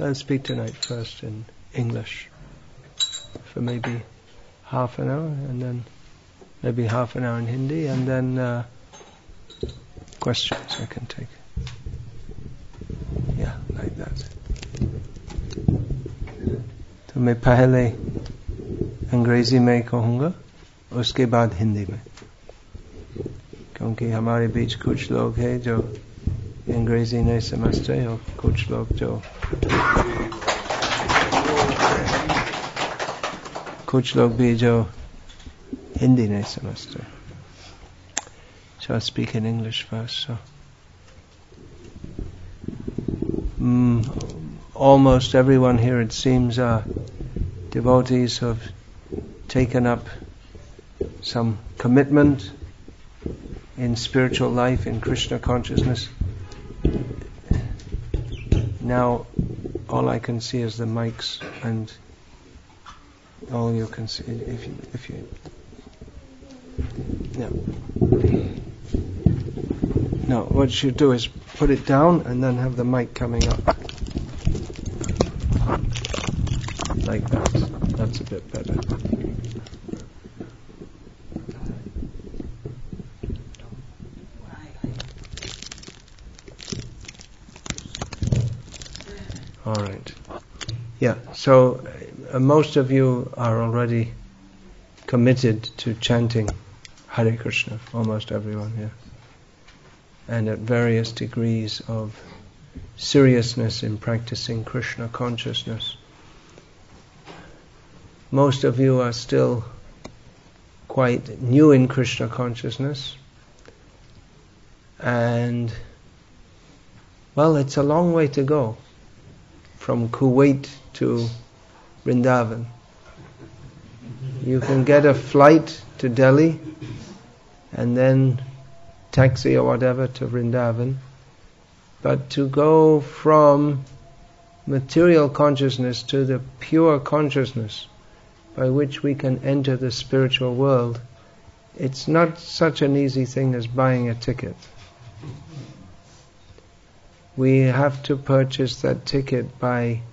So I'll speak tonight first in English for maybe half an hour, and then maybe half an hour in Hindi, and then questions I can take. Yeah, like that. तो मैं पहले अंग्रेजी में कहूँगा, उसके बाद हिंदी में, क्योंकि हमारे बीच कुछ लोग हैं जो अंग्रेजी नहीं समझते और कुछ लोग भी जो हिंदी नहीं समझते. So I'll speak in English first. So, almost everyone here, it seems, are devotees who have taken up some commitment in spiritual life, in Krishna consciousness. Now, all I can see is the mics, and all you can see, if you no, what you should do is put it down and then have the mic coming up like that. That's a bit better. All right. Yeah, so most of you are already committed to chanting Hare Krishna, almost everyone here, and at various degrees of seriousness in practicing Krishna consciousness. Most of you are still quite new in Krishna consciousness, and well, it's a long way to go from Kuwait to Vrindavan. You can get a flight to Delhi and then taxi or whatever to Vrindavan, but to go from material consciousness to the pure consciousness by which we can enter the spiritual world, it's not such an easy thing as buying a ticket. We have to purchase that ticket by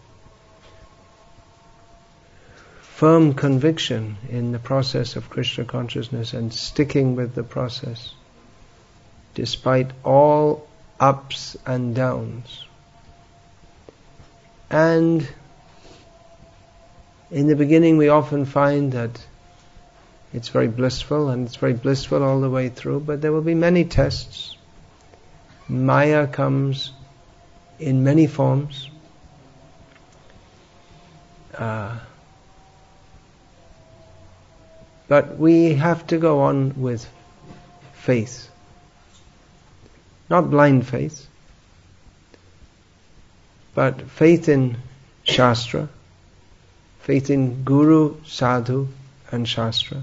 firm conviction in the process of Krishna consciousness and sticking with the process despite all ups and downs. And in the beginning we often find that it's very blissful, and it's very blissful all the way through, but there will be many tests. Maya comes in many forms. But we have to go on with faith. Not blind faith, but faith in Shastra, faith in Guru, Sadhu and Shastra.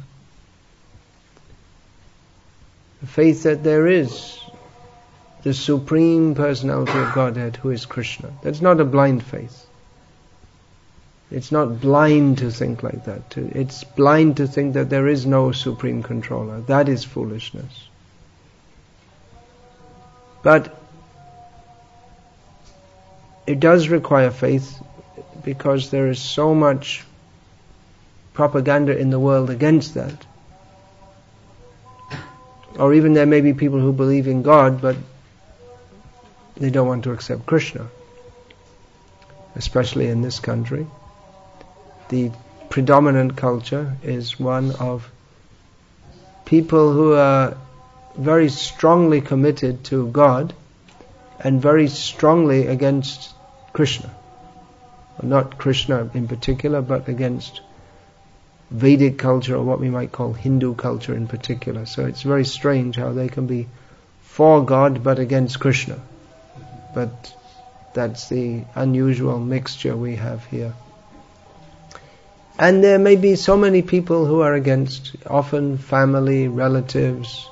Faith that there is the Supreme Personality of Godhead who is Krishna. That's not a blind faith. It's not blind to think like that. It's blind to think that there is no Supreme Controller. That is foolishness. But it does require faith because there is so much propaganda in the world against that. Or even there may be people who believe in God, but they don't want to accept Krishna. Especially in this country. The predominant culture is one of people who are very strongly committed to God and very strongly against Krishna. Well, not Krishna in particular, but against Vedic culture, or what we might call Hindu culture in particular. So it's very strange how they can be for God but against Krishna. But that's the unusual mixture we have here. And there may be so many people who are against, often family, relatives.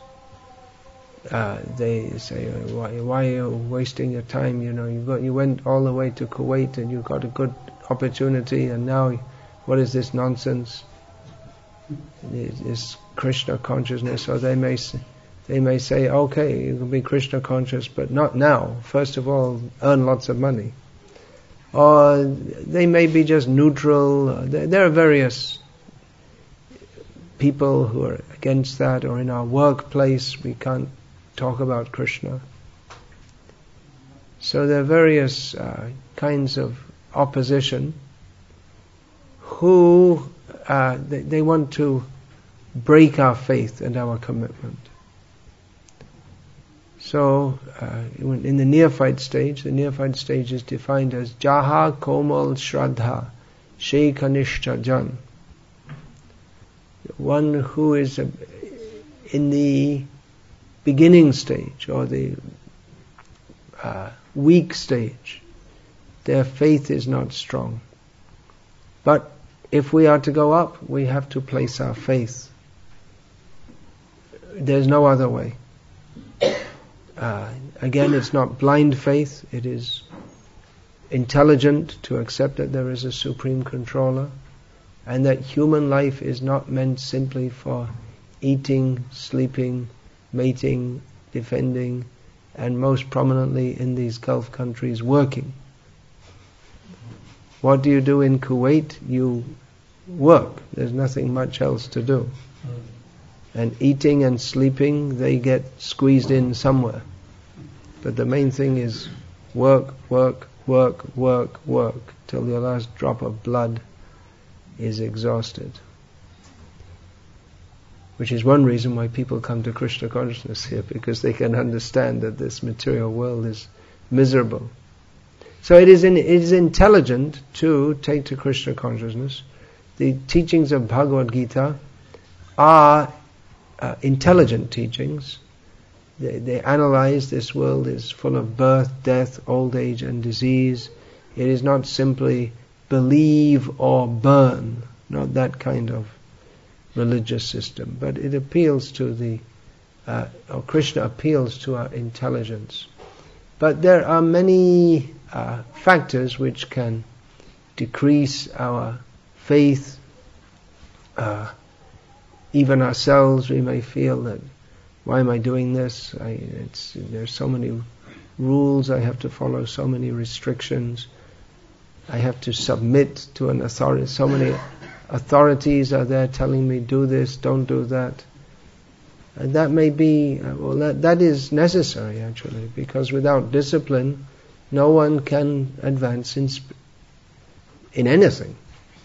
They say, why are you wasting your time? You went all the way to Kuwait and you got a good opportunity, and now what is this nonsense? Is Krishna consciousness? Or they may say, okay, you can be Krishna conscious, but not now. First of all, earn lots of money. or they may be just neutral. There are various people who are against that, or in our workplace we can't talk about Krishna. So there are various kinds of opposition who they want to break our faith and our commitment. So in the neophyte stage is defined as Jaha Komal Shraddha She Kanishta Jan. One who is in the beginning stage, or the weak stage, their faith is not strong. But if we are to go up, we have to place our faith. There's no other way. Again, it's not blind faith, it is intelligent to accept that there is a supreme controller, and that human life is not meant simply for eating, sleeping, mating, defending, and most prominently in these Gulf countries, working. What do you do in Kuwait? You work. There's nothing much else to do. And eating and sleeping, they get squeezed in somewhere. But the main thing is work, work, work, work, work, till your last drop of blood is exhausted. Which is one reason why people come to Krishna consciousness here, because they can understand that this material world is miserable. So it is intelligent to take to Krishna consciousness. The teachings of Bhagavad Gita are intelligent teachings. They analyze this world is full of birth, death, old age and disease. It is not simply believe or burn, not that kind of religious system, but it appeals to or Krishna appeals to our intelligence. But there are many factors which can decrease our faith. Even ourselves, we may feel that, why am I doing this? There's so many rules I have to follow, so many restrictions. I have to submit to an authority. So many authorities are there telling me, do this, don't do that. And that may be, that is necessary actually, because without discipline, no one can advance in anything.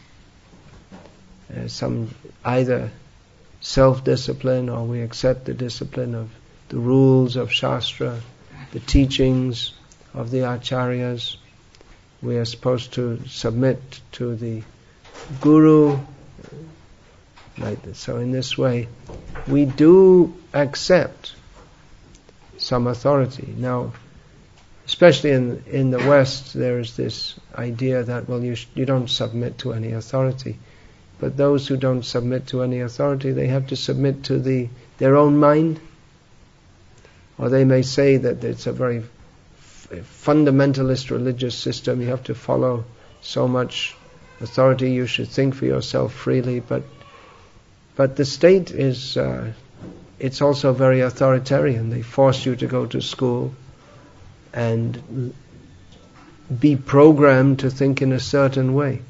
Some either self-discipline, or we accept the discipline of the rules of Shastra, the teachings of the Acharyas. We are supposed to submit to the Guru, like this. So in this way, we do accept some authority. Now, especially in the West, there is this idea that, well, you don't submit to any authority. But those who don't submit to any authority, they have to submit to their own mind. Or they may say that it's a very fundamentalist religious system. You have to follow so much authority. You should think for yourself freely. But the state is, it's also very authoritarian. They force you to go to school and be programmed to think in a certain way.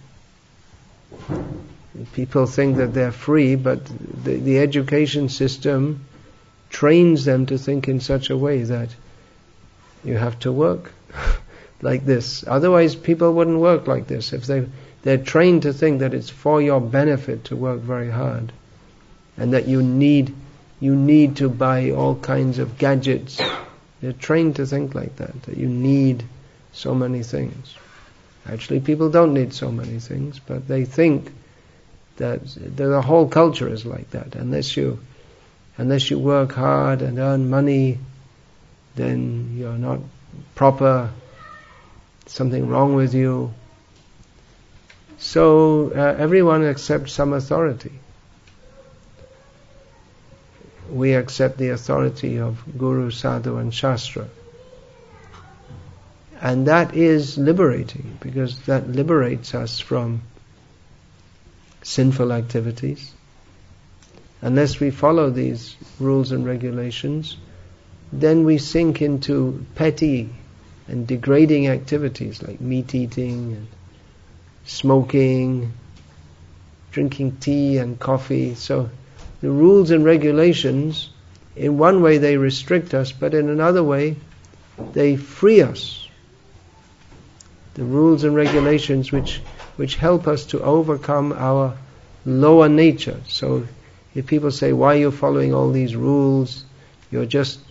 People think that they're free, but the education system trains them to think in such a way that you have to work like this. Otherwise, people wouldn't work like this. If they're trained to think that it's for your benefit to work very hard, and that you need to buy all kinds of gadgets. They're trained to think like that you need so many things. Actually, people don't need so many things, but they think that the whole culture is like that. Unless you work hard and earn money, then you're not proper. Something wrong with you. So everyone accepts some authority. We accept the authority of Guru, Sadhu and Shastra. And that is liberating, because that liberates us from sinful activities. Unless we follow these rules and regulations, then we sink into petty and degrading activities like meat eating and smoking, drinking tea and coffee. So the rules and regulations, in one way they restrict us, but in another way they free us. The rules and regulations which help us to overcome our lower nature. So if people say, why are you following all these rules? You've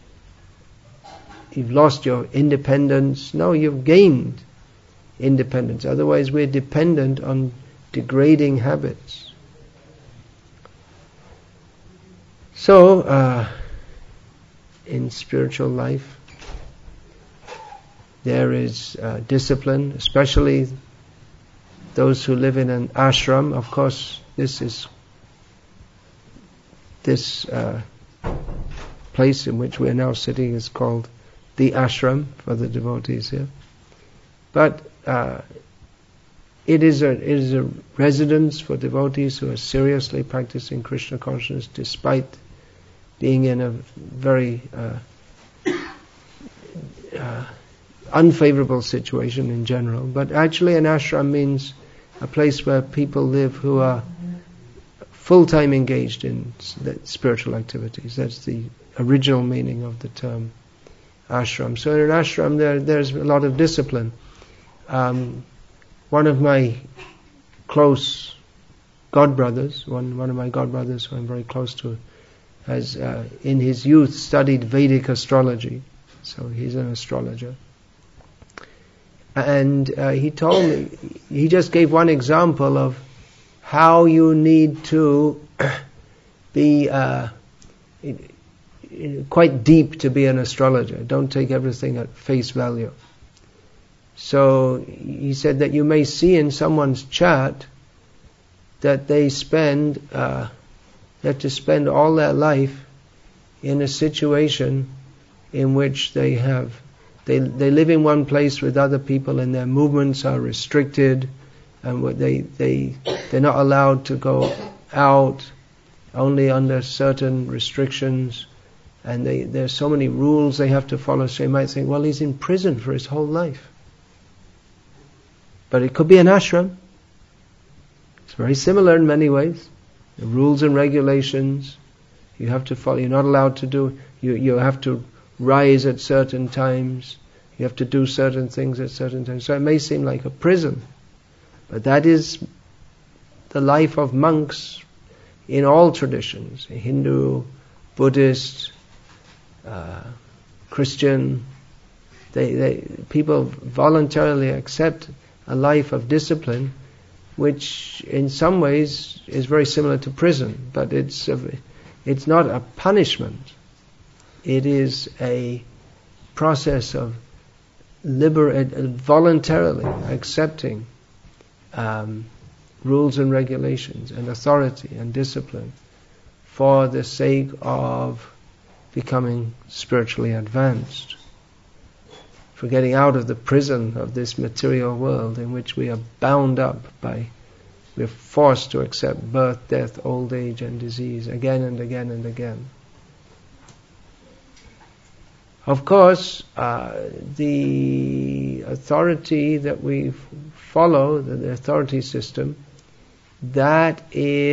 lost your independence. No, you've gained independence. Otherwise we're dependent on degrading habits. So, in spiritual life, there is discipline, especially those who live in an ashram. Of course, this place in which we are now sitting is called the ashram for the devotees here. But it is a residence for devotees who are seriously practicing Krishna consciousness, despite being in a very unfavorable situation in general. But actually an ashram means a place where people live who are full-time engaged in spiritual activities. That's the original meaning of the term ashram. So in an ashram there's a lot of discipline. One of my close godbrothers, one of my godbrothers who I'm very close to, has in his youth studied Vedic astrology. So he's an astrologer. And he told me, he just gave one example of how you need to be quite deep to be an astrologer. Don't take everything at face value. So he said that you may see in someone's chart that they have to spend all their life in a situation in which they live in one place with other people and their movements are restricted, and they're not allowed to go out, only under certain restrictions, and there's so many rules they have to follow. So you might think, well, he's in prison for his whole life. But it could be an ashram. It's very similar in many ways. The rules and regulations you have to follow. You're not allowed to do. You have to rise at certain times. You have to do certain things at certain times. So it may seem like a prison, but that is the life of monks in all traditions: Hindu, Buddhist, Christian. People voluntarily accept a life of discipline, which in some ways is very similar to prison, but it's not a punishment. It is a process of voluntarily accepting rules and regulations and authority and discipline for the sake of becoming spiritually advanced, for getting out of the prison of this material world in which we are bound up by. We're forced to accept birth, death, old age and disease again and again and again. Of course, the authority that we follow, the authority system, that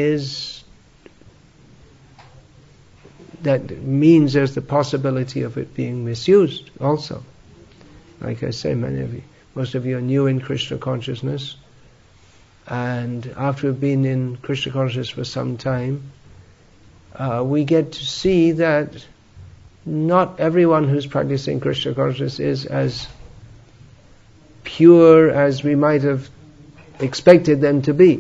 means there's the possibility of it being misused also. Like I say, most of you are new in Krishna consciousness, and after we've been in Krishna consciousness for some time, we get to see that not everyone who's practicing Krishna consciousness is as pure as we might have expected them to be.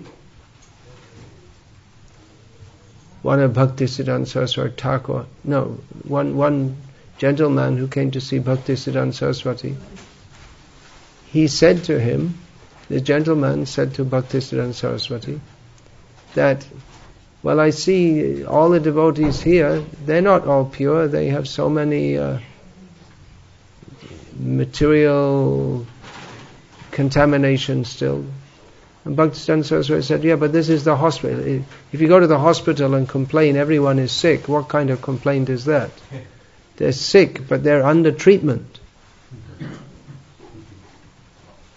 One of Bhaktisiddhanta Saraswati Thakur, one gentleman who came to see Bhaktisiddhanta Saraswati, the gentleman said to Bhaktisiddhanta Saraswati that, well, I see all the devotees here, they're not all pure, they have so many material contamination still. And Bhaktisiddhanta Saraswati said, yeah, but this is the hospital. If you go to the hospital and complain everyone is sick, what kind of complaint is that? They're sick, but they're under treatment.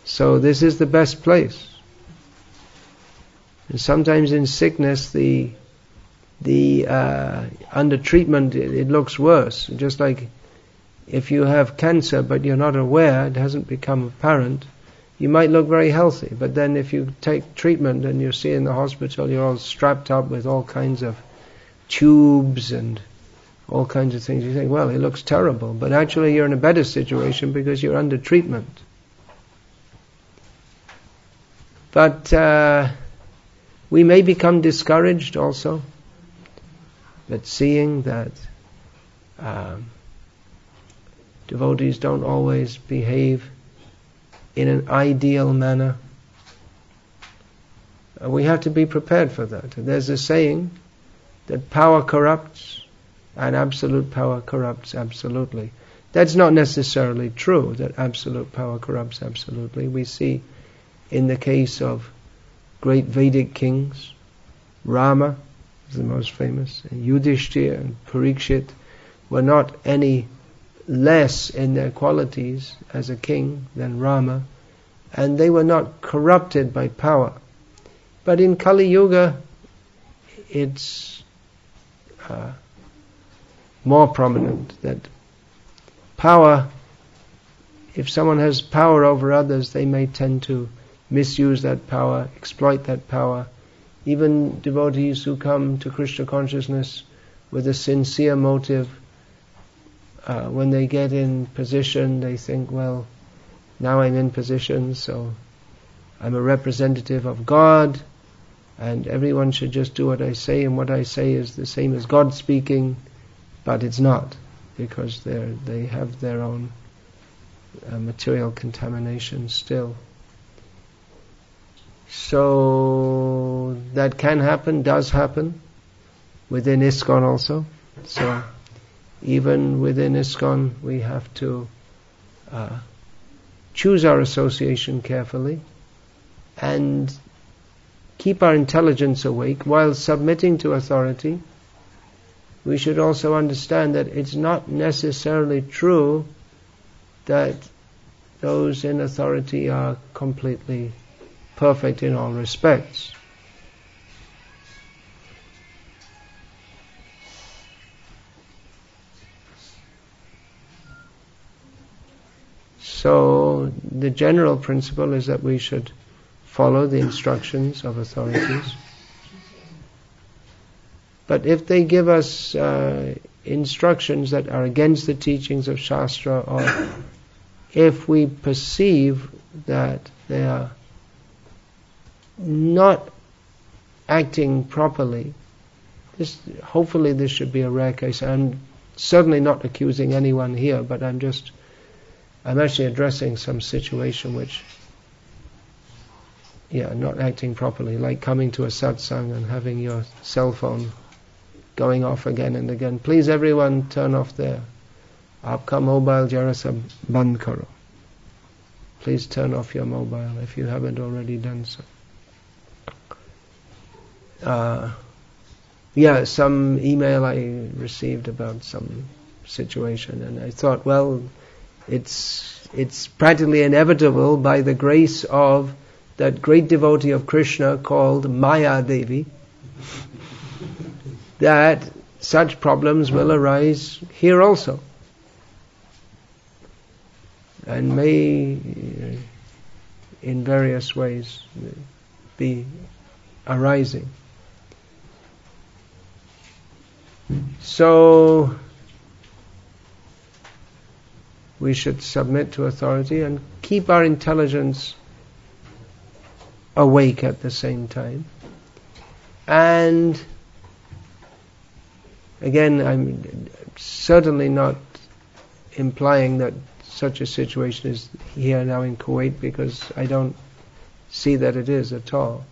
So this is the best place. And sometimes in sickness, the under treatment it looks worse. Just like if you have cancer but you're not aware, it hasn't become apparent, you might look very healthy. But then if you take treatment and you see in the hospital you're all strapped up with all kinds of tubes and all kinds of things, you think, well, it looks terrible. But actually you're in a better situation because you're under treatment. But we may become discouraged also at seeing that devotees don't always behave in an ideal manner. We have to be prepared for that. There's a saying that power corrupts and absolute power corrupts absolutely. That's not necessarily true, that absolute power corrupts absolutely. We see in the case of great Vedic kings, Rama is the most famous, and Yudhishthira and Parikshit were not any less in their qualities as a king than Rama, and they were not corrupted by power. But in Kali Yuga, it's more prominent that power, if someone has power over others, they may tend to misuse that power, exploit that power. Even devotees who come to Krishna consciousness with a sincere motive, when they get in position, they think, well, now I'm in position, so I'm a representative of God, and everyone should just do what I say, and what I say is the same as God speaking, but it's not, because they have their own material contamination still. So that can happen, does happen, within ISKCON also. So even within ISKCON we have to choose our association carefully and keep our intelligence awake while submitting to authority. We should also understand that it's not necessarily true that those in authority are completely perfect in all respects. So the general principle is that we should follow the instructions of authorities. But if they give us instructions that are against the teachings of Shastra, or if we perceive that they are not acting properly, hopefully this should be a rare case. I'm certainly not accusing anyone here, but I'm actually addressing some situation which, not acting properly, like coming to a satsang and having your cell phone going off again and again. Please everyone turn off their aapka mobile jara sa band karo. Please turn off your mobile if you haven't already done so. Some email I received about some situation, and I thought, well, it's practically inevitable by the grace of that great devotee of Krishna called Maya Devi that such problems will arise here also, and may in various ways be arising. So we should submit to authority and keep our intelligence awake at the same time. And again, I'm certainly not implying that such a situation is here now in Kuwait, because I don't see that it is at all.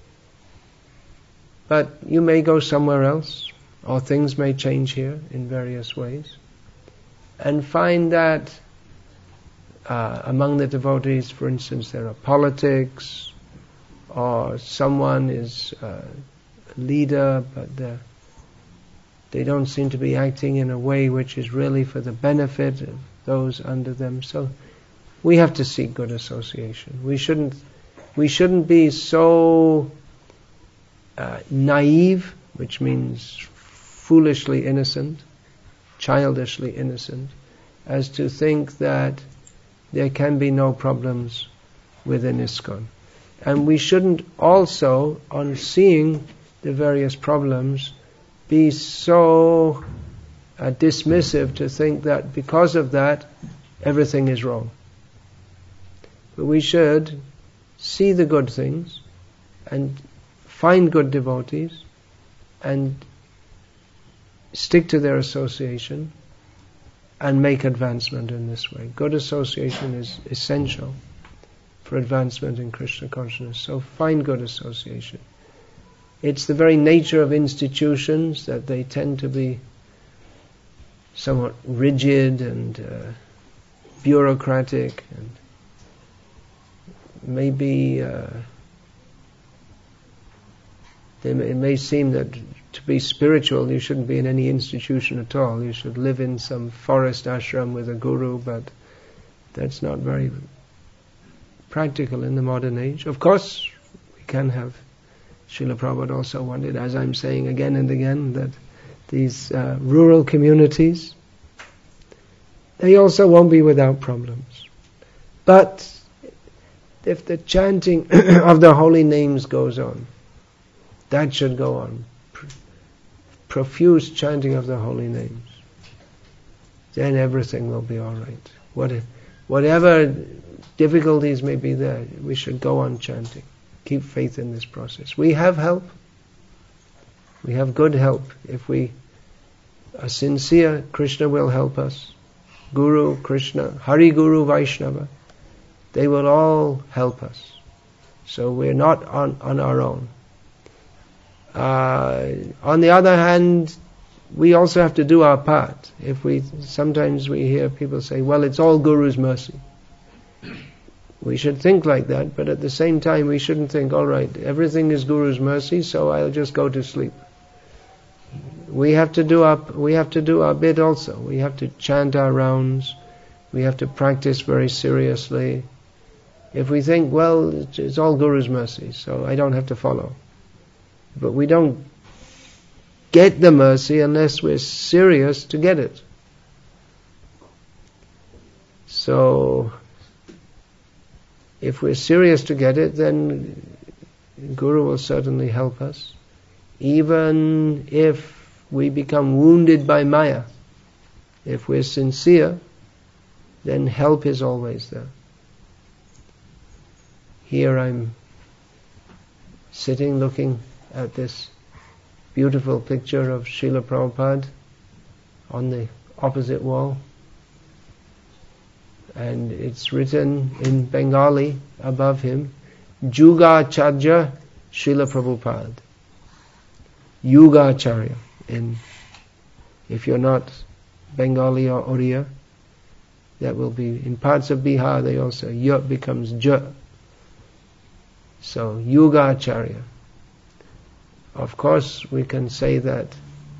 But you may go somewhere else, or things may change here in various ways, and find that among the devotees, for instance, there are politics, or someone is a leader, but they don't seem to be acting in a way which is really for the benefit of those under them. So we have to seek good association. We shouldn't be so naive, which means foolishly innocent, childishly innocent, as to think that there can be no problems within ISKCON. And we shouldn't also, on seeing the various problems, be so dismissive to think that because of that, everything is wrong. But we should see the good things and find good devotees and stick to their association and make advancement in this way. Good association is essential for advancement in Krishna consciousness. So find good association. It's the very nature of institutions that they tend to be somewhat rigid and bureaucratic, and maybe it may seem that to be spiritual you shouldn't be in any institution at all. You should live in some forest ashram with a guru, but that's not very practical in the modern age. Of course, we can have. Srila Prabhupada also wanted, as I'm saying again and again, that these rural communities, they also won't be without problems. But if the chanting of the holy names goes on, that should go on. Profuse chanting of the holy names. Then everything will be all right. Whatever difficulties may be there, we should go on chanting. Keep faith in this process. We have help. We have good help. If we are sincere, Krishna will help us. Guru, Krishna, Hari Guru, Vaishnava, they will all help us. So we're not on our own. On the other hand, we also have to do our part. Sometimes we hear people say, well, it's all Guru's mercy. We should think like that, but at the same time we shouldn't think, all right, everything is Guru's mercy, so I'll just go to sleep. We have to do our bit also. We have to chant our rounds. We have to practice very seriously. If we think, well, it's all Guru's mercy, so I don't have to follow. But we don't get the mercy unless we're serious to get it. So if we're serious to get it, then Guru will certainly help us. Even if we become wounded by Maya, if we're sincere, then help is always there. Here I'm sitting looking at this beautiful picture of Srila Prabhupada on the opposite wall. And it's written in Bengali above him, Yugacharya Srila Prabhupada. Yugacharya. If you're not Bengali or Oriya, that will be, in parts of Bihar they also, Y becomes J. So, Yugacharya. Of course, we can say that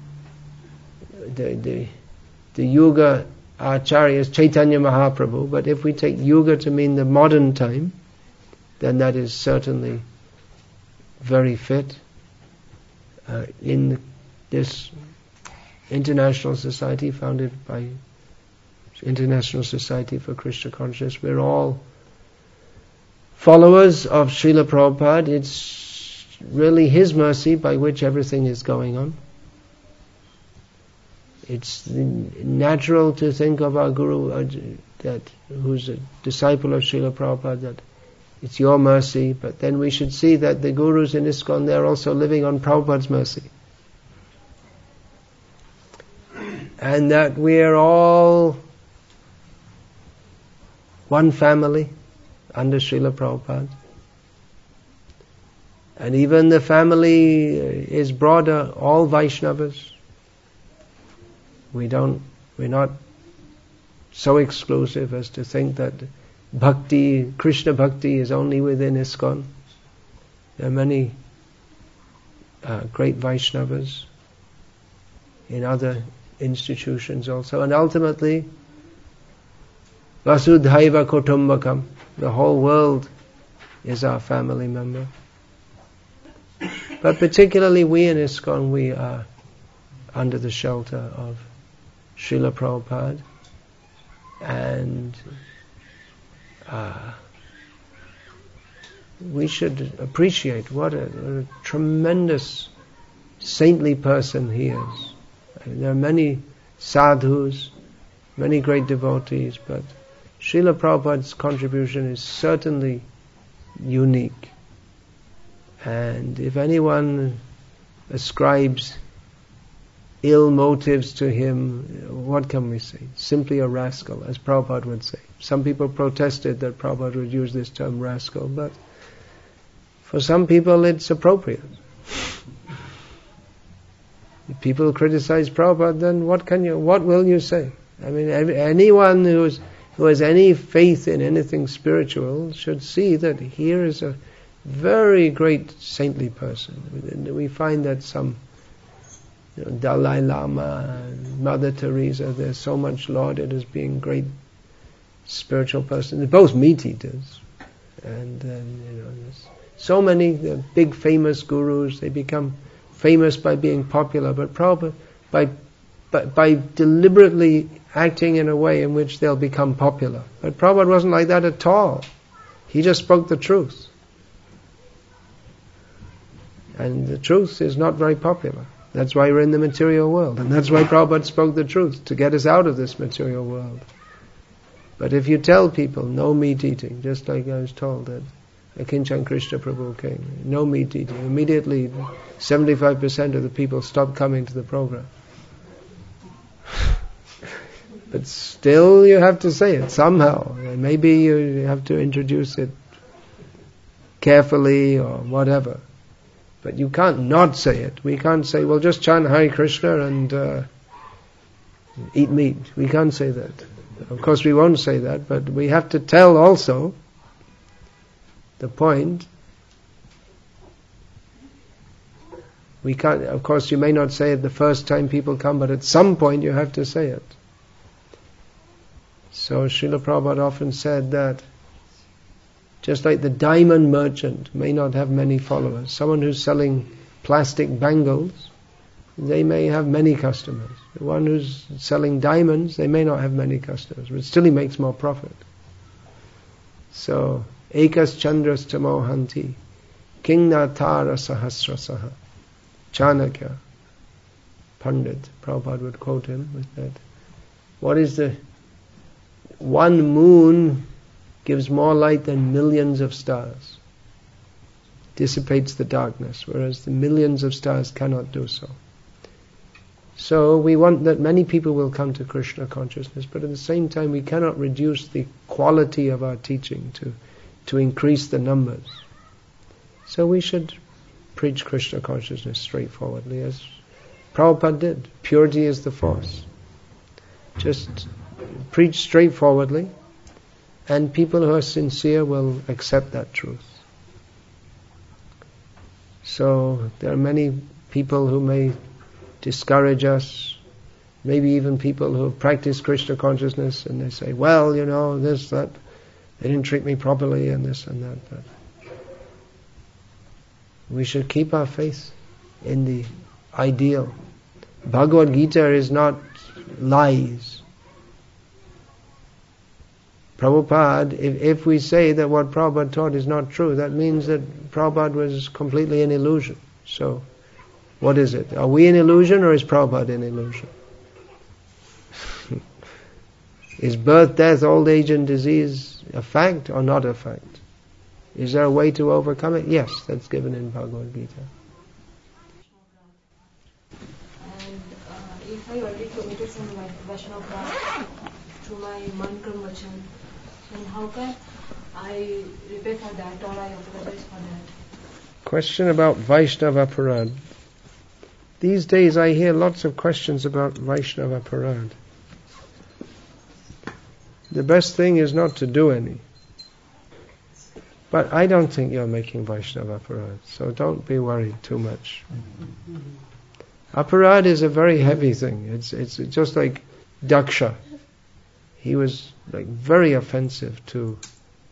the Yuga Acharya is Chaitanya Mahaprabhu, but if we take Yuga to mean the modern time, then that is certainly very fit. In this international society founded by International Society for Krishna Consciousness, we're all followers of Srila Prabhupada. It's really his mercy by which everything is going on. It's natural to think of our Guru, who's a disciple of Srila Prabhupada, that it's your mercy, but then we should see that the Gurus in ISKCON, they're also living on Prabhupada's mercy. And that we're all one family under Srila Prabhupada. And even the family is broader, all Vaishnavas. We're not so exclusive as to think that bhakti, Krishna bhakti is only within ISKCON. There are many great Vaishnavas in other institutions also. And ultimately, Vasudhaiva Kutumbakam. The whole world is our family member. But particularly we in ISKCON, we are under the shelter of Srila Prabhupada, and we should appreciate what a tremendous saintly person he is. There are many sadhus, many great devotees, but Srila Prabhupada's contribution is certainly unique. And if anyone ascribes ill motives to him, what can we say? Simply a rascal, as Prabhupada would say. Some people protested that Prabhupada would use this term rascal, but for some people it's appropriate. If people criticize Prabhupada, then what will you say? I mean, anyone who has any faith in anything spiritual should see that here is a very great saintly person. We find that some Dalai Lama and Mother Teresa, they're so much lauded as being great spiritual persons. They're both meat eaters, and there's so many big famous gurus. They become famous by being popular, but probably by deliberately acting in a way in which they'll become popular. But Prabhupada wasn't like that at all. He just spoke the truth. And the truth is not very popular. That's why we're in the material world. And that's why Prabhupada spoke the truth, to get us out of this material world. But if you tell people, no meat eating, just like I was told that Akinchan Krishna Prabhu came, no meat eating, immediately 75% of the people stopped coming to the program. But still you have to say it somehow. Maybe you have to introduce it carefully or whatever. But you can't not say it. We can't say, well, just chant Hare Krishna and eat meat. We can't say that. Of course we won't say that, but we have to tell also the point. We can't, of course you may not say it the first time people come, but at some point you have to say it. So Srila Prabhupada often said that just like the diamond merchant may not have many followers, someone who's selling plastic bangles, they may have many customers. The one who's selling diamonds, they may not have many customers, but still he makes more profit. So, ekas chandras tamohanti, kingna tara sahasrasaha. Chanakya, Pandit, Prabhupada would quote him with that. What is the one moon gives more light than millions of stars. Dissipates the darkness, whereas the millions of stars cannot do so. So we want that many people will come to Krishna consciousness, but at the same time we cannot reduce the quality of our teaching to increase the numbers. So we should preach Krishna consciousness straightforwardly, as Prabhupada did. Purity is the force. Just preach straightforwardly, and people who are sincere will accept that truth. So there are many people who may discourage us, maybe even people who have practiced Krishna consciousness, and they say, well, this, that, they didn't treat me properly, and this and that. But we should keep our faith in the ideal. Bhagavad Gita is not lies. Prabhupada, if we say that what Prabhupada taught is not true, that means that Prabhupada was completely an illusion. So, what is it? Are we an illusion or is Prabhupada an illusion? Is birth, death, old age and disease a fact or not a fact? Is there a way to overcome it? Yes, that's given in Bhagavad Gita. And if I already committed some Vaishnava through my Mankram Vachan, then how can I repay for that, or I apologize for that? Question about Vaishnava Parad. These days I hear lots of questions about Vaishnava Parad. The best thing is not to do any. But I don't think you're making Vaishnava Aparad, so don't be worried too much. Aparad is a very heavy thing. It's just like Daksha. he was like very offensive to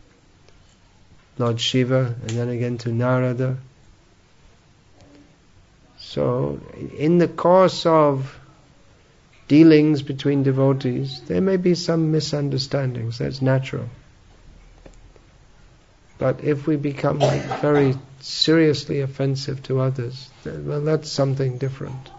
Lord Shiva and then again to Narada. So in the course of dealings between devotees, there may be some misunderstandings, that's natural. But if we become like very seriously offensive to others, well, that's something different.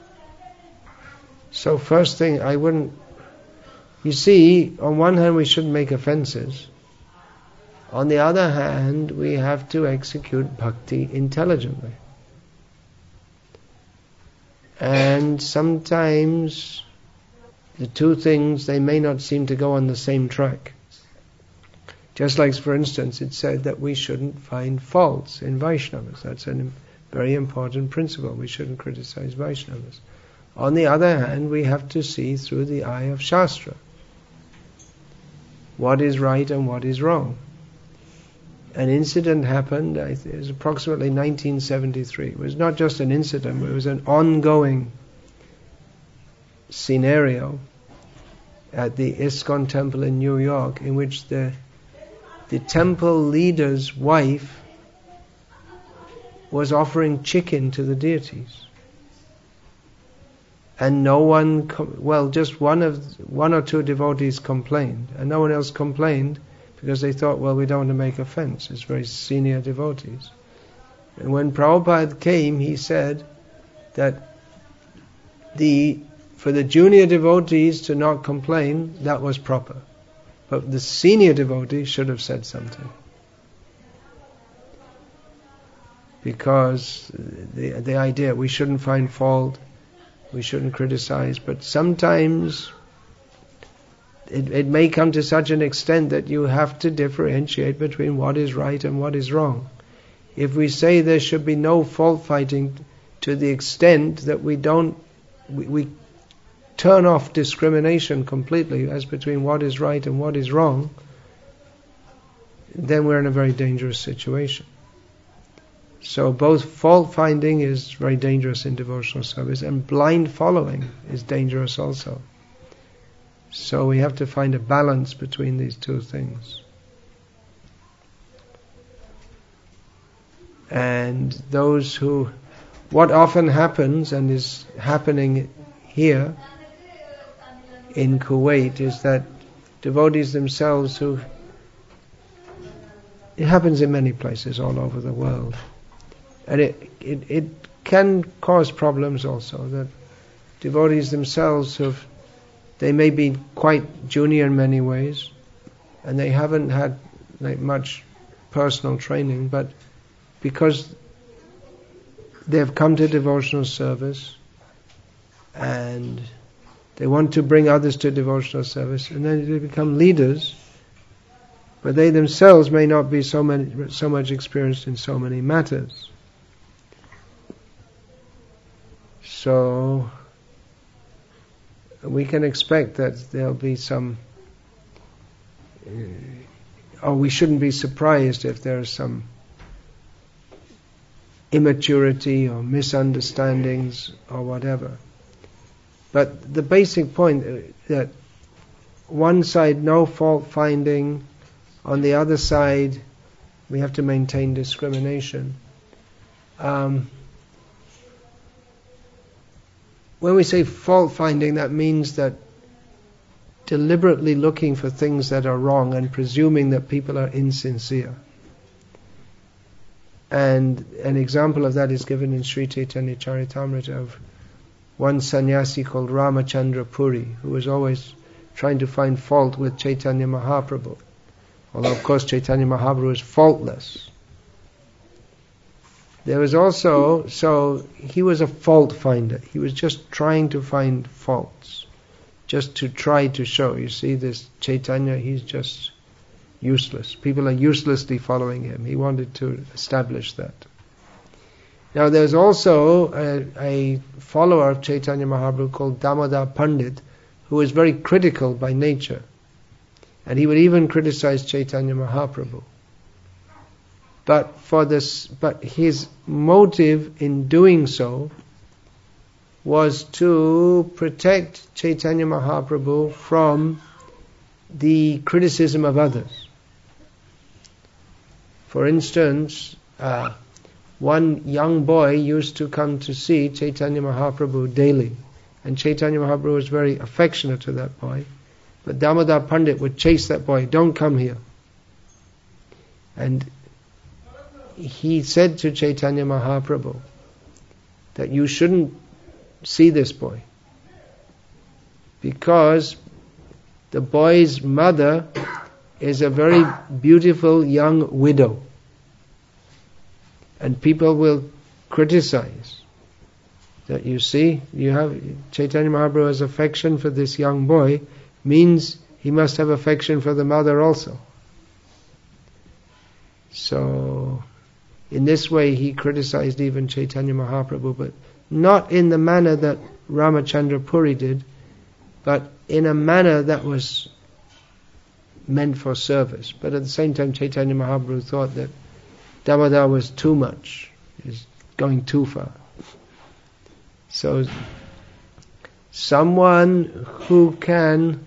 So first thing, you see, on one hand we shouldn't make offenses. On the other hand, we have to execute bhakti intelligently. And sometimes the two things, they may not seem to go on the same track. Just like, for instance, it said that we shouldn't find faults in Vaishnavas. That's a very important principle. We shouldn't criticize Vaishnavas. On the other hand, we have to see through the eye of Shastra what is right and what is wrong. An incident happened, it was approximately 1973. It was not just an incident, it was an ongoing scenario at the ISKCON temple in New York, in which the temple leader's wife was offering chicken to the deities. And no one, just one or two devotees complained, and no one else complained, because they thought, well, we don't want to make offense. It's very senior devotees. And when Prabhupada came, he said that for the junior devotees to not complain, that was proper. But the senior devotees should have said something. Because the idea, we shouldn't find fault, we shouldn't criticize, but sometimes it may come to such an extent that you have to differentiate between what is right and what is wrong. If we say there should be no fault finding to the extent that we turn off discrimination completely as between what is right and what is wrong, then we're in a very dangerous situation. So both fault finding is very dangerous in devotional service, and blind following is dangerous also. So we have to find a balance between these two things. And what often happens and is happening here in Kuwait is that devotees themselves it happens in many places all over the world. And it can cause problems also, that devotees themselves they may be quite junior in many ways, and they haven't had much personal training, but because they've come to devotional service and they want to bring others to devotional service, and then they become leaders, but they themselves may not be so much experienced in so many matters. So we can expect that there'll be we shouldn't be surprised if there's some immaturity or misunderstandings or whatever. But the basic point that one side, no fault finding, on the other side, we have to maintain discrimination. When we say fault finding, that means that deliberately looking for things that are wrong and presuming that people are insincere. And an example of that is given in Sri Chaitanya Charitamrita of one sannyasi called Ramachandra Puri, who was always trying to find fault with Chaitanya Mahaprabhu. Although of course Chaitanya Mahaprabhu is faultless. There was also, so he was a fault finder. He was just trying to find faults, just to try to show, you see this Chaitanya, he's just useless. People are uselessly following him. He wanted to establish that. Now there's also a follower of Chaitanya Mahaprabhu called Damodar Pandit, who is very critical by nature. And he would even criticize Chaitanya Mahaprabhu. But his motive in doing so was to protect Chaitanya Mahaprabhu from the criticism of others. For instance, one young boy used to come to see Chaitanya Mahaprabhu daily, and Chaitanya Mahaprabhu was very affectionate to that boy, but Damodar Pandit would chase that boy, "Don't come here." And he said to Chaitanya Mahaprabhu that you shouldn't see this boy, because the boy's mother is a very beautiful young widow, and people will criticize that, you see, you have Chaitanya Mahaprabhu has affection for this young boy, means he must have affection for the mother also. So in this way he criticized even Chaitanya Mahaprabhu, but not in the manner that Ramachandra Puri did, but in a manner that was meant for service. But at the same time, Chaitanya Mahaprabhu thought that Damodar was too much, is going too far. So someone who can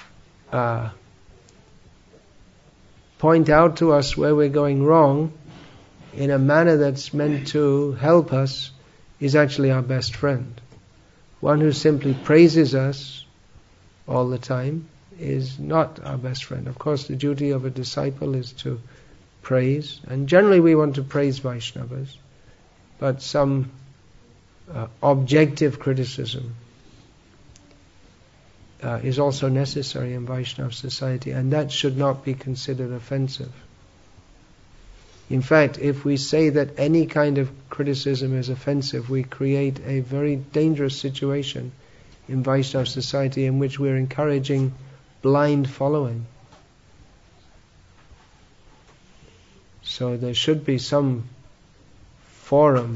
point out to us where we're going wrong in a manner that's meant to help us is actually our best friend. One who simply praises us all the time is not our best friend. Of course, the duty of a disciple is to praise, and generally we want to praise Vaishnavas, but some objective criticism is also necessary in Vaishnava society, and that should not be considered offensive. In fact, if we say that any kind of criticism is offensive, we create a very dangerous situation in Vaishnava society in which we're encouraging blind following. So there should be some forum,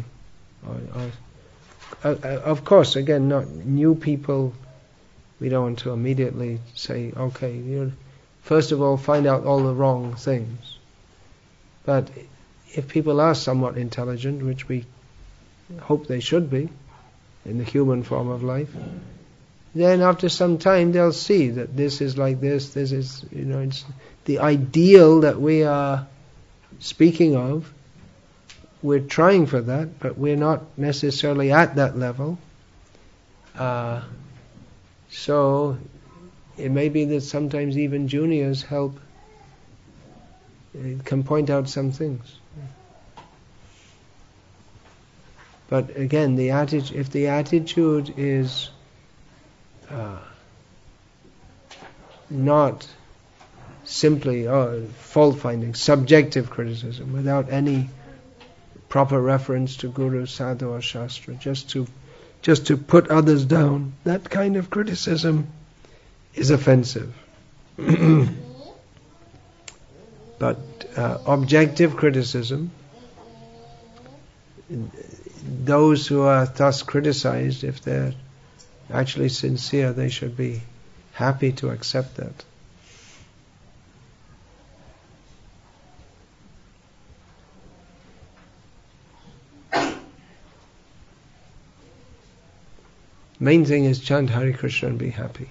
of course, again, not new people. We don't want to immediately say, okay, first of all, find out all the wrong things. But if people are somewhat intelligent, which we hope they should be in the human form of life, then after some time they'll see that this is like this is, it's the ideal that we are speaking of. We're trying for that, but we're not necessarily at that level. So it may be that sometimes even juniors can point out some things. But again, if the attitude is not simply fault finding, subjective criticism without any proper reference to Guru, Sadhu or Shastra, just to put others down, that kind of criticism is offensive. But objective criticism, those who are thus criticized, if they're actually sincere, they should be happy to accept that. Main thing is chant Hare Krishna and be happy.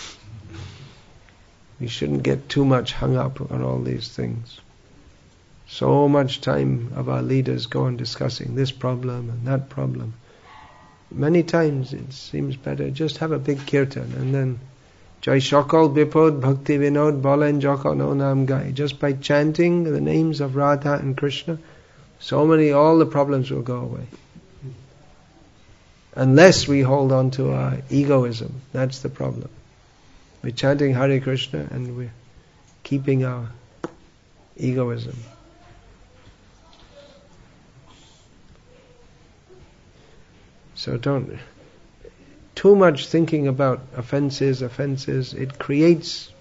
We shouldn't get too much hung up on all these things. So much time of our leaders go on discussing this problem and that problem. Many times it seems better just have a big kirtan and then Jai Shakal Bipod Bhakti Vinod Bolen Jaka No Nam Gai. Just by chanting the names of Radha and Krishna, all the problems will go away. Unless we hold on to our egoism, that's the problem. We're chanting Hare Krishna and we're keeping our egoism. So don't too much thinking about offenses. It creates,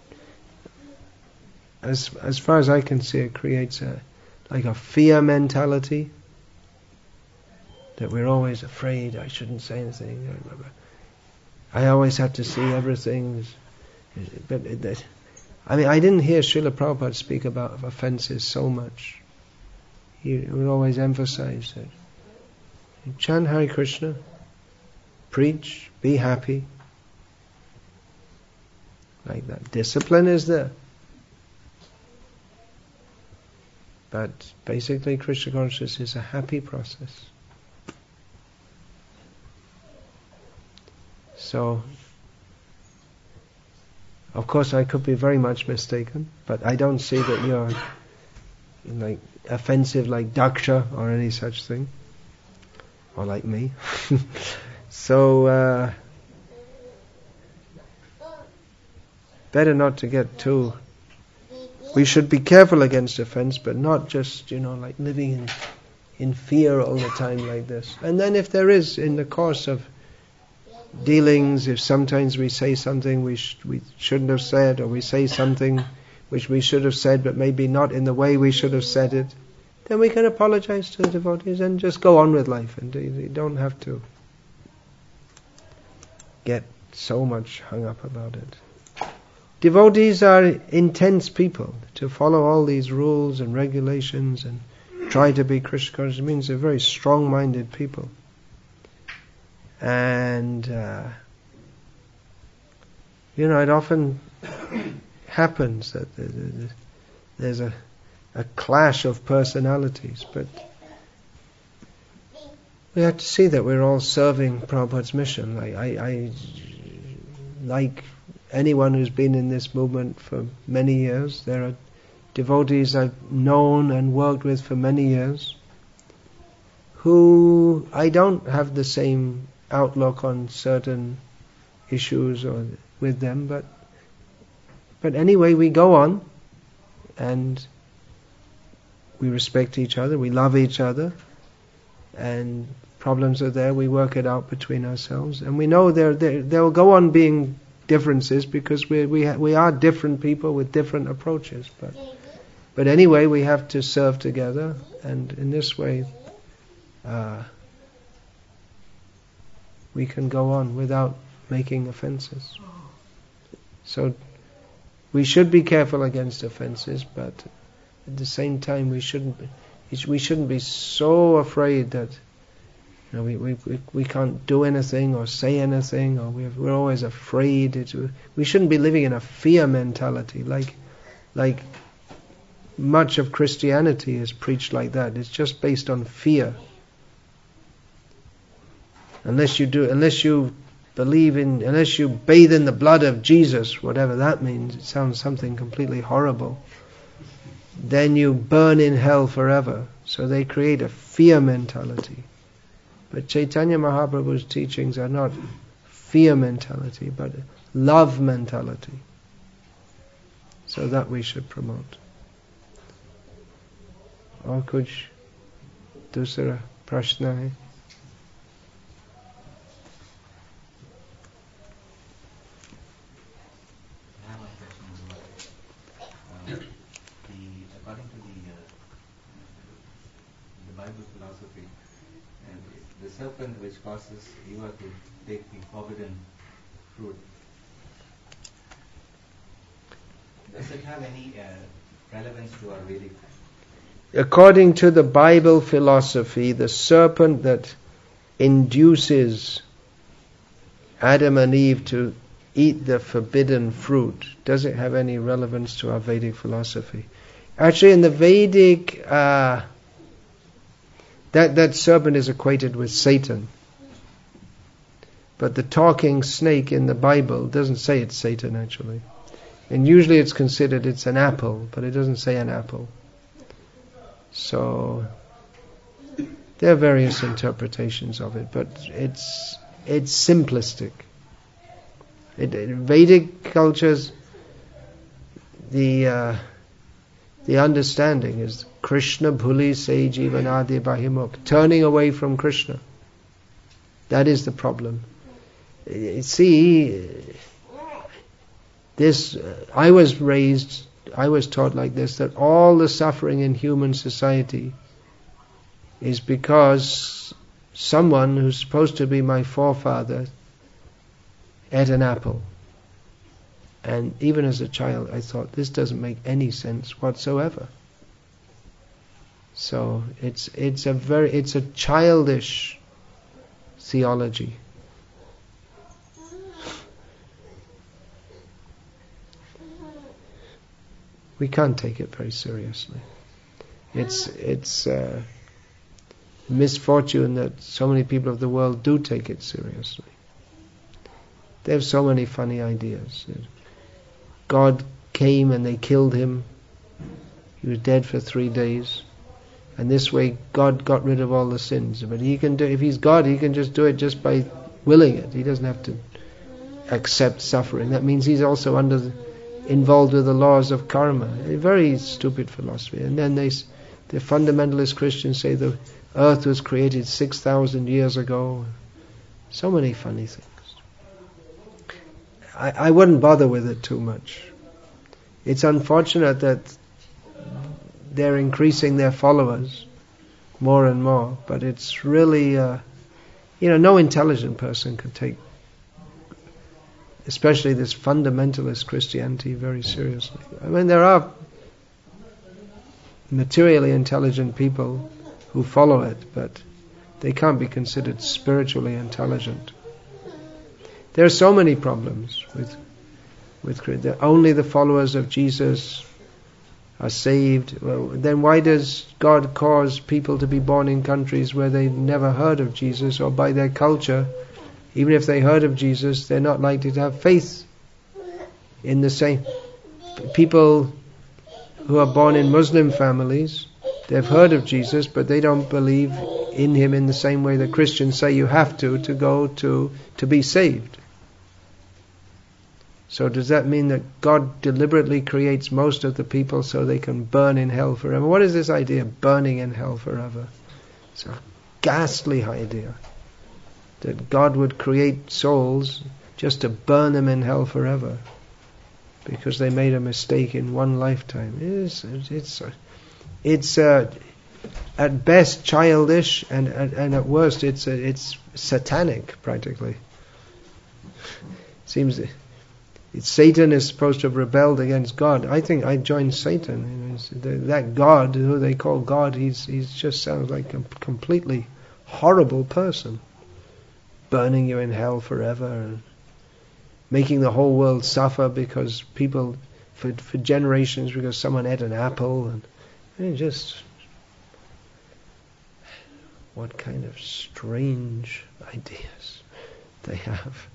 as far as I can see, it creates like a fear mentality. That we're always afraid, I shouldn't say anything. I always have to see everything. But I didn't hear Srila Prabhupada speak about offenses so much. He would always emphasize that. Chant Hare Krishna, preach, be happy. like that. Discipline is there. But basically Krishna consciousness is a happy process. So, of course I could be very much mistaken, but I don't see that you're like offensive like Daksha or any such thing, or like me. So better not to get too. We should be careful against offense, but not just like living in fear all the time like this. And then if there is, in the course of dealings, if sometimes we say something we shouldn't have said, or we say something which we should have said but maybe not in the way we should have said it, then we can apologize to the devotees and just go on with life, and you don't have to get so much hung up about it. Devotees are intense people. To follow all these rules and regulations and try to be Krishna conscious means they're very strong-minded people. And it often happens that there's a clash of personalities, but we have to see that we're all serving Prabhupada's mission. I like anyone who's been in this movement for many years. There are devotees I've known and worked with for many years who I don't have the same outlook on certain issues or with them, but anyway we go on and we respect each other, we love each other, and problems are there, we work it out between ourselves, and we know they'll go on being differences because we are different people with different approaches, but anyway we have to serve together, and in this way we can go on without making offenses. So we should be careful against offenses, but at the same time we shouldn't be so afraid that we can't do anything or say anything, or we're always afraid. We shouldn't be living in a fear mentality, like much of Christianity is preached like that. It's just based on fear. Unless you bathe in the blood of Jesus, whatever that means, it sounds something completely horrible, then you burn in hell forever. So they create a fear mentality. But Chaitanya Mahaprabhu's teachings are not fear mentality, but love mentality. So that we should promote. और कुछ दूसरा प्रश्न है? According to the Bible philosophy, the serpent which causes Eva to take the forbidden fruit, does it have any relevance to our Vedic? According to the Bible philosophy, the serpent that induces Adam and Eve to eat the forbidden fruit, does it have any relevance to our Vedic philosophy? Actually, in the Vedic, that serpent is equated with Satan. But the talking snake in the Bible doesn't say it's Satan, actually. And usually it's considered it's an apple, but it doesn't say an apple. So there are various interpretations of it, but it's simplistic. In Vedic cultures, the understanding is Krishna bhuli se jivanadi bahimuk, turning away from Krishna. That is the problem. See, I was taught like this, that all the suffering in human society is because someone who's supposed to be my forefather ate an apple. And even as a child I thought, this doesn't make any sense whatsoever. So it's a childish theology. we can't take it very seriously. It's misfortune that so many people of the world do take it seriously. They have so many funny ideas. God came and they killed him. He was dead for 3 days. And this way God got rid of all the sins. But he can do, if he's God, he can just do it just by willing it. He doesn't have to accept suffering. That means he's also involved with the laws of karma. A very stupid philosophy. And then the fundamentalist Christians say the earth was created 6,000 years ago. So many funny things. I wouldn't bother with it too much. It's unfortunate that they're increasing their followers more and more, but it's really, no intelligent person could take, especially this fundamentalist Christianity, very seriously. I mean, there are materially intelligent people who follow it, but they can't be considered spiritually intelligent. There are so many problems with Christianity. Only the followers of Jesus are saved. Well, then why does God cause people to be born in countries where they've never heard of Jesus, or by their culture, even if they heard of Jesus, they're not likely to have faith in the same people who are born in Muslim families? They've heard of Jesus, but they don't believe in him in the same way that Christians say you have to go to be saved. So does that mean that God deliberately creates most of the people so they can burn in hell forever? What is this idea of burning in hell forever? It's a ghastly idea that God would create souls just to burn them in hell forever because they made a mistake in one lifetime. It's at best childish, and at worst it's satanic practically. Seems Satan is supposed to have rebelled against God. I think I joined Satan. That God, who they call God, he's just sounds like a completely horrible person, burning you in hell forever and making the whole world suffer because people, for generations, because someone ate an apple, and just what kind of strange ideas they have.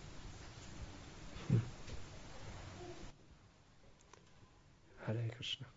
Hare Krishna.